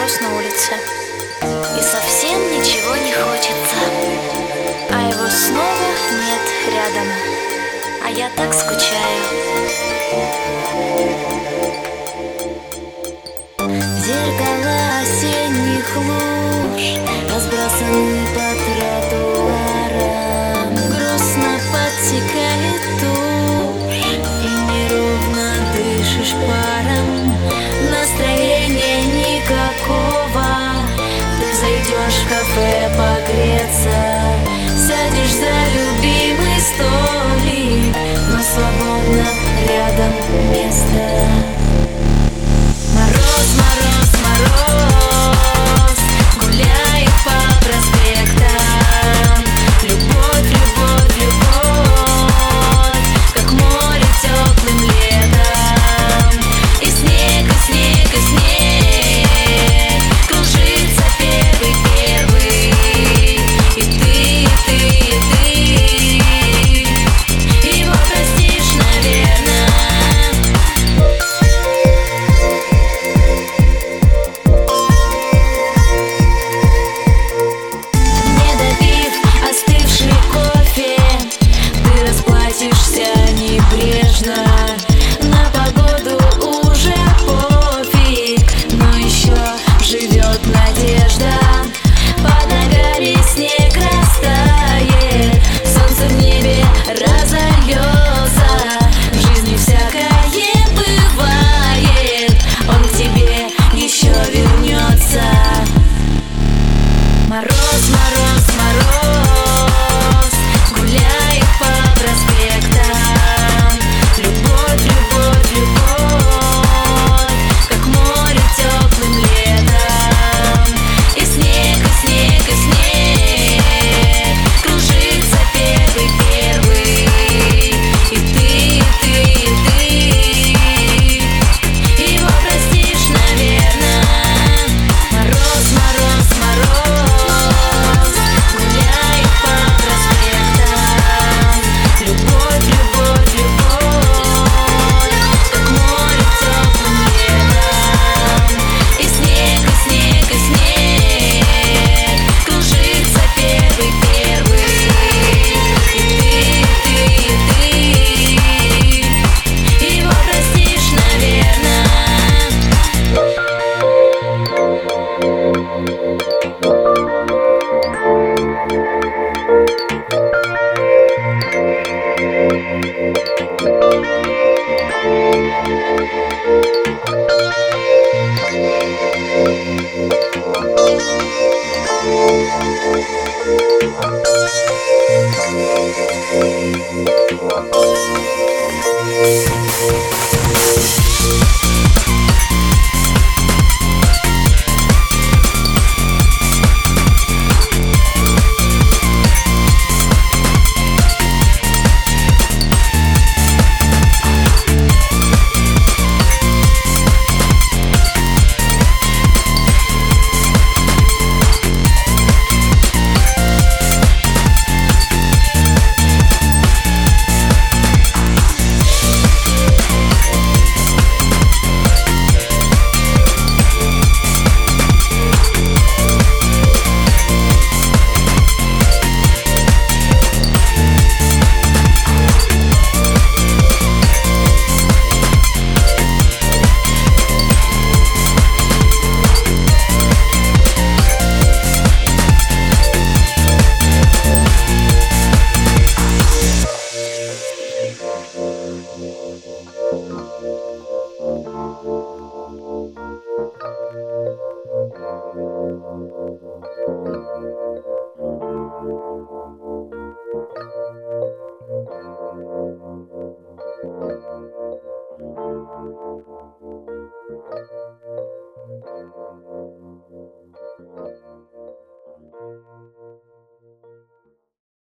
мороз на улице, и совсем ничего не хочется, а его снова нет рядом, а я так скучаю. Зеркала осенних луж разбросаны по тротуарам, грустно подтекает тушь, и неровно дышишь паром. Настроения никакого, ты зайдешь в кафе погреться, сядешь за любимый столик, но свободно рядом место. Мороз, мороз, мороз гуляет по проспектам. Любовь, любовь, любовь, как море теплым летом. И снег, и снег, и снег, кружится первый, первый. И ты, и ты, и ты его простишь, наверное. Небрежно, на погоду уже пофиг, но еще живет надежда. Под ногами снег растает, солнце в небе разольется. В жизни всякое бывает, он к тебе еще вернется. Мороз, мороз, мороз гуляет по проспектам.